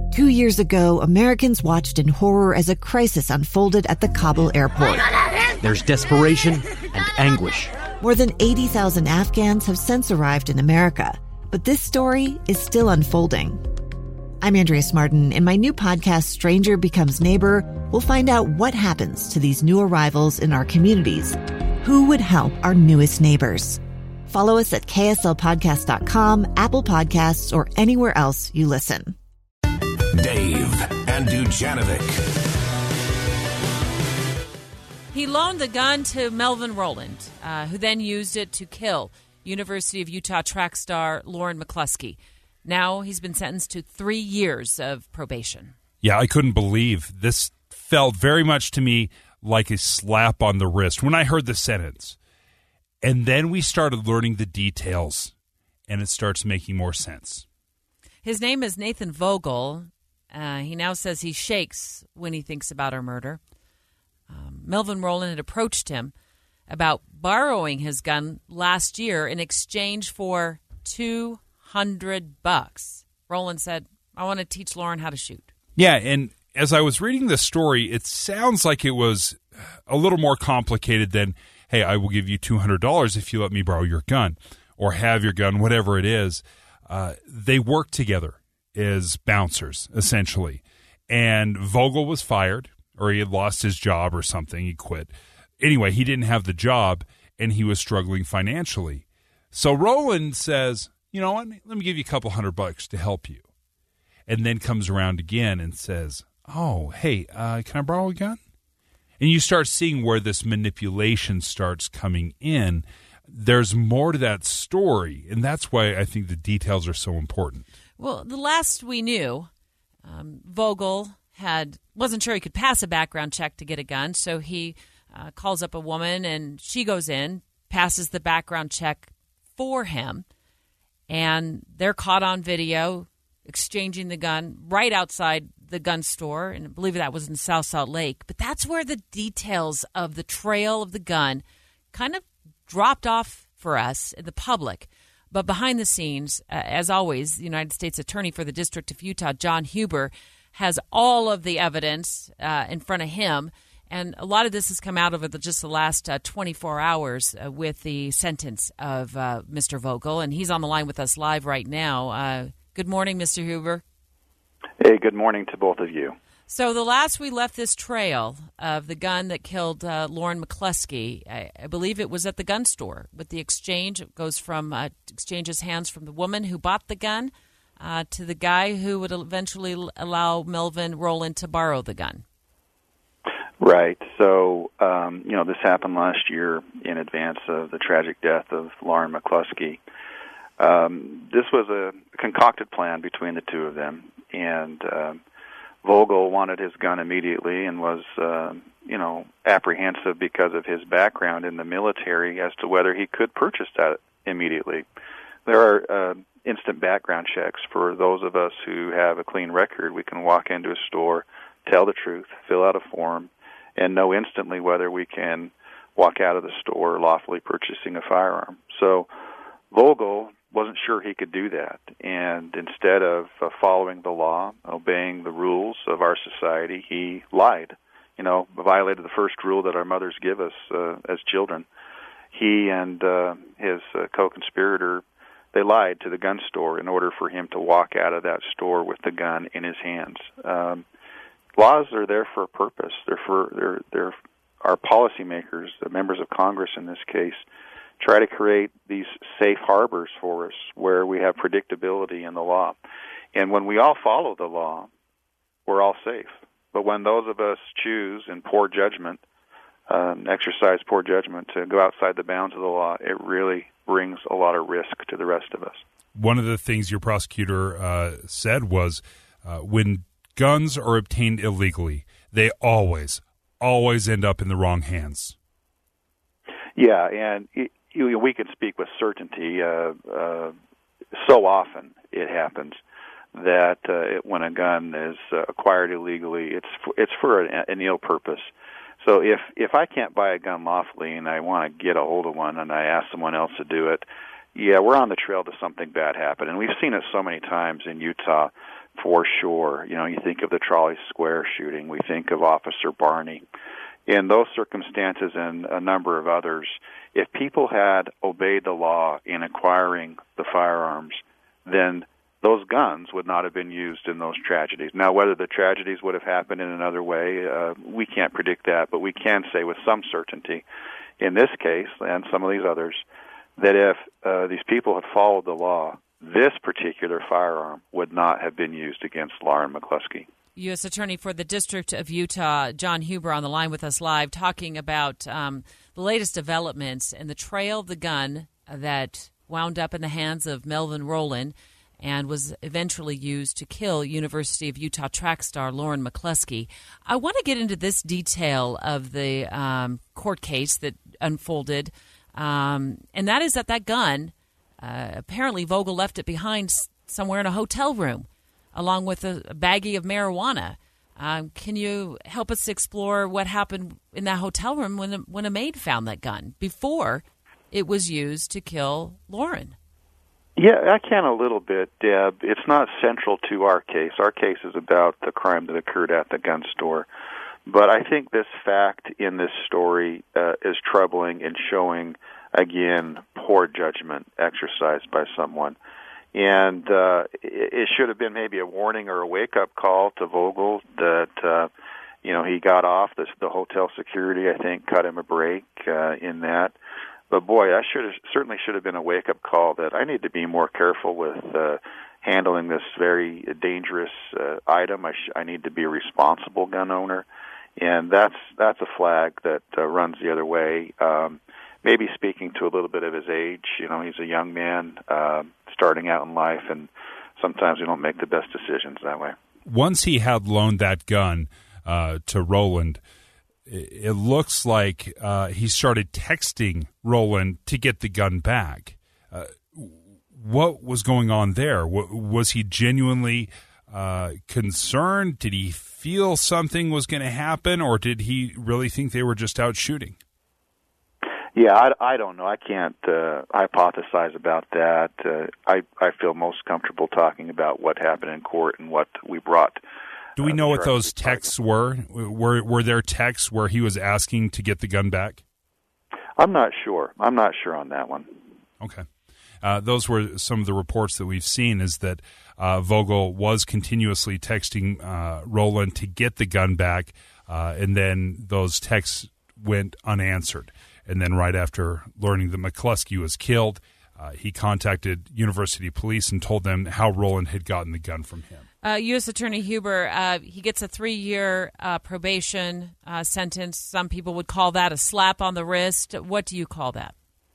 2 years ago, Americans watched in horror as a crisis unfolded at the Kabul airport. There's desperation and anguish. More than 80,000 Afghans have since arrived in America, but this story is still unfolding. I'm Andrea Martin. In my new podcast, Stranger Becomes Neighbor, we'll find out what happens to these new arrivals in our communities. Who would help our newest neighbors? Follow us at kslpodcast.com, Apple Podcasts, or anywhere else you listen. Dave and Dujanovic. He loaned the gun to Melvin Rowland, who then used it to kill University of Utah track star Lauren McCluskey. Now he's been sentenced to 3 years of probation. Yeah, I couldn't believe this. Felt very much to me like a slap on the wrist when I heard the sentence. And then we started learning the details, and it starts making more sense. His name is Nathan Vogel. He now says he shakes when he thinks about her murder. Melvin Rowland had approached him about borrowing his gun last year in exchange for $200. Rowland said, "I want to teach Lauren how to shoot." Yeah, and as I was reading this story, it sounds like it was a little more complicated than, hey, I will give you $200 if you let me borrow your gun or have your gun, whatever it is. They worked together as bouncers, essentially. And Vogel was fired, or he had lost his job or something. He quit. Anyway, he didn't have the job, and he was struggling financially. So Rowland says, you know what, let me give you a couple $100 to help you. And then comes around again and says, oh, hey, can I borrow a gun? And you start seeing where this manipulation starts coming in. There's more to that story, and that's why I think the details are so important. Well, the last we knew, Vogel wasn't sure he could pass a background check to get a gun, so he calls up a woman, and she goes in, passes the background check for him, and they're caught on video exchanging the gun right outside the gun store, and I believe that was in South Salt Lake. But that's where the details of the trail of the gun kind of dropped off for us, the public. But behind the scenes, as always, the United States Attorney for the District of Utah, John Huber, has all of the evidence in front of him. And a lot of this has come out over just the last 24 hours with the sentence of Mr. Vogel. And he's on the line with us live right now. Good morning, Mr. Huber. Hey, good morning to both of you. So the last we left this trail of the gun that killed Lauren McCluskey, I believe it was at the gun store with the exchange. It goes from exchanges hands from the woman who bought the gun to the guy who would eventually allow Melvin Rowland to borrow the gun. Right. So, this happened last year in advance of the tragic death of Lauren McCluskey. This was a concocted plan between the two of them, and Vogel wanted his gun immediately and was, apprehensive because of his background in the military as to whether he could purchase that immediately. There are instant background checks for those of us who have a clean record. We can walk into a store, tell the truth, fill out a form, and know instantly whether we can walk out of the store lawfully purchasing a firearm. So Vogel wasn't sure he could do that, and instead of following the law, obeying the rules of our society, he lied. Violated the first rule that our mothers give us as children. He and his co-conspirator, they lied to the gun store in order for him to walk out of that store with the gun in his hands. Laws are there for a purpose. They're our policymakers, the members of Congress in this case, try to create these safe harbors for us where we have predictability in the law. And when we all follow the law, we're all safe. But when those of us choose in poor judgment, exercise poor judgment to go outside the bounds of the law, it really brings a lot of risk to the rest of us. One of the things your prosecutor said was when guns are obtained illegally, they always end up in the wrong hands. Yeah, and we can speak with certainty. So often it happens that when a gun is acquired illegally, it's for an ill purpose. So if I can't buy a gun lawfully and I want to get a hold of one and I ask someone else to do it, yeah, we're on the trail to something bad happen. And we've seen it so many times in Utah for sure. You know, you think of the Trolley Square shooting. We think of Officer Barney. In those circumstances and a number of others, if people had obeyed the law in acquiring the firearms, then those guns would not have been used in those tragedies. Now, whether the tragedies would have happened in another way, we can't predict that, but we can say with some certainty, in this case and some of these others, that if these people had followed the law, this particular firearm would not have been used against Lauren McCluskey. U.S. Attorney for the District of Utah, John Huber, on the line with us live, talking about the latest developments in the trail of the gun that wound up in the hands of Melvin Rowland and was eventually used to kill University of Utah track star Lauren McCluskey. I want to get into this detail of the court case that unfolded, and that is that gun, apparently Vogel left it behind somewhere in a hotel room, along with a baggie of marijuana. Can you help us explore what happened in that hotel room when a maid found that gun before it was used to kill Lauren? Yeah, I can a little bit, Deb. It's not central to our case. Our case is about the crime that occurred at the gun store. But I think this fact in this story is troubling and showing, again, poor judgment exercised by someone. And it should have been maybe a warning or a wake-up call to Vogel that, he got off. The hotel security, I think, cut him a break in that. But, boy, that certainly should have been a wake-up call that I need to be more careful with handling this very dangerous item. I need to be a responsible gun owner. And that's a flag that runs the other way. Maybe speaking to a little bit of his age. He's a young man starting out in life, and sometimes we don't make the best decisions that way. Once he had loaned that gun to Rowland, it looks like he started texting Rowland to get the gun back. What was going on there? Was he genuinely concerned? Did he feel something was going to happen, or did he really think they were just out shooting? Yeah, I don't know. I can't hypothesize about that. I feel most comfortable talking about what happened in court and what we brought. Do we know what those texts were? Were there texts where he was asking to get the gun back? I'm not sure. I'm not sure on that one. Okay. Those were some of the reports that we've seen, is that Vogel was continuously texting Rowland to get the gun back, and then those texts went unanswered. And then right after learning that McCluskey was killed, he contacted University Police and told them how Rowland had gotten the gun from him. U.S. Attorney Huber, he gets a 3-year probation sentence. Some people would call that a slap on the wrist. What do you call that?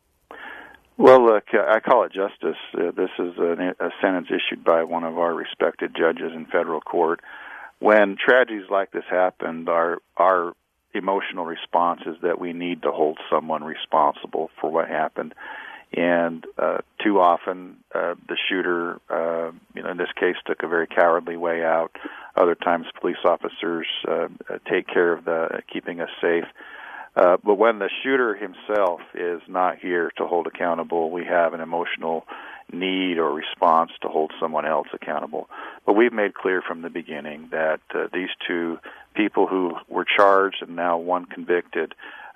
Well, look, I call it justice. This is a sentence issued by one of our respected judges in federal court. When tragedies like this happened, our emotional response is that we need to hold someone responsible for what happened. And too often, the shooter, in this case, took a very cowardly way out. Other times, police officers take care of keeping us safe. But when the shooter himself is not here to hold accountable, we have an emotional need or response to hold someone else accountable. But we've made clear from the beginning that these two people who were charged and now one convicted,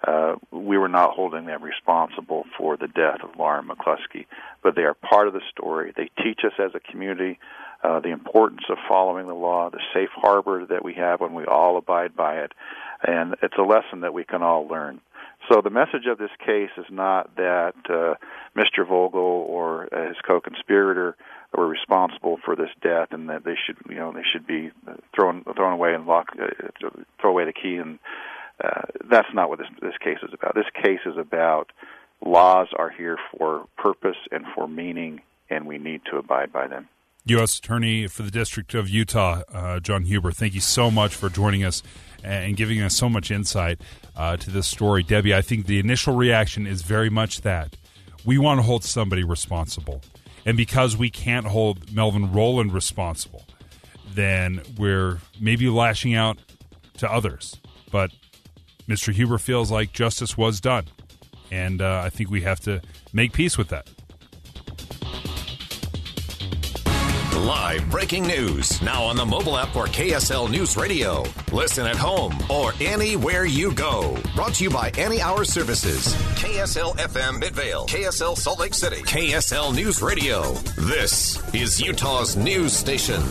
we were not holding them responsible for the death of Lauren McCluskey. But they are part of the story. They teach us as a community the importance of following the law, the safe harbor that we have when we all abide by it. And it's a lesson that we can all learn. So the message of this case is not that Mr. Vogel or his co-conspirator were responsible for this death, and that they should be thrown away and throw away the key. And that's not what this case is about. This case is about laws are here for purpose and for meaning, and we need to abide by them. U.S. Attorney for the District of Utah, John Huber, thank you so much for joining us and giving us so much insight to this story. Debbie, I think the initial reaction is very much that. We want to hold somebody responsible. And because we can't hold Melvin Rowland responsible, then we're maybe lashing out to others. But Mr. Huber feels like justice was done. And I think we have to make peace with that. Live breaking news now on the mobile app for KSL News Radio. Listen at home or anywhere you go. Brought to you by Any Hour Services. KSL FM Midvale. KSL Salt Lake City. KSL News Radio. This is Utah's news station.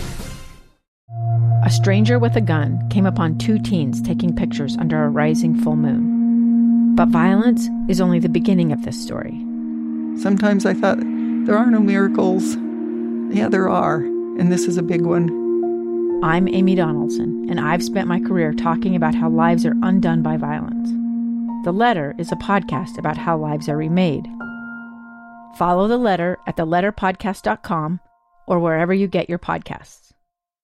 A stranger with a gun came upon two teens taking pictures under a rising full moon. But violence is only the beginning of this story. Sometimes I thought, there are no miracles. Yeah, there are, and this is a big one. I'm Amy Donaldson, and I've spent my career talking about how lives are undone by violence. The Letter is a podcast about how lives are remade. Follow The Letter at theletterpodcast.com or wherever you get your podcasts.